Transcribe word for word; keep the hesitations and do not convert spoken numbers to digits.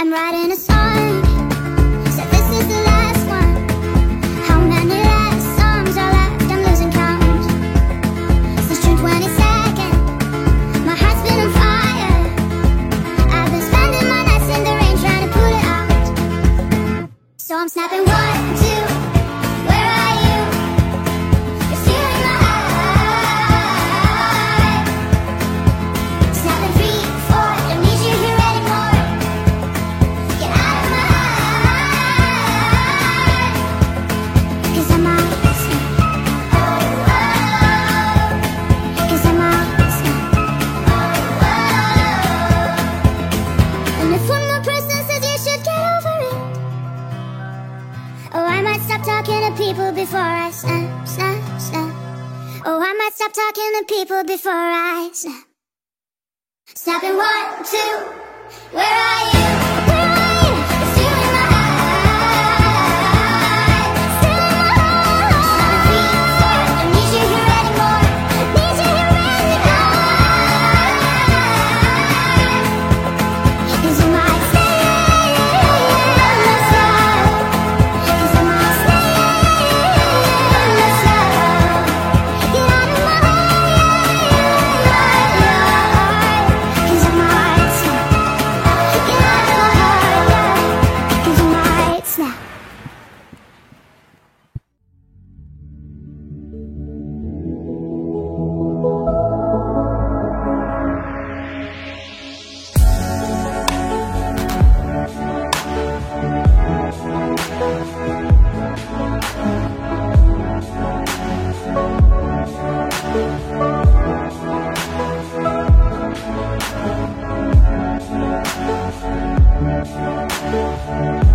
been writing a song. Said this is the last one. How many last songs are left? I'm losing count. Since June twenty-second, my heart's been on fire. I've been spending my nights in the rain trying to put it out. So I'm snapping one, two, where are you? You're stealing my heart. Snapping three, four, don't need you here anymore. Get out of my heart. Cause I'm out, snap. Oh, oh. Cause I'm out, snap. Oh, oh. And if one more person says you should get over it, oh, I might stop talking to people before I snap, snap, snap. Oh, I might stop talking to people before I snap. Snapping one, two, where are you? Where are you? You're stealing my heart. Stealing my heart. Snapping three, four, don't need you here anymore. Need you here anymore. Cause you might stay in this love. Cause I might stay in this love. Get out of my heart. Cause I might snap. Get out of my heart. Cause I might snap. Thank you.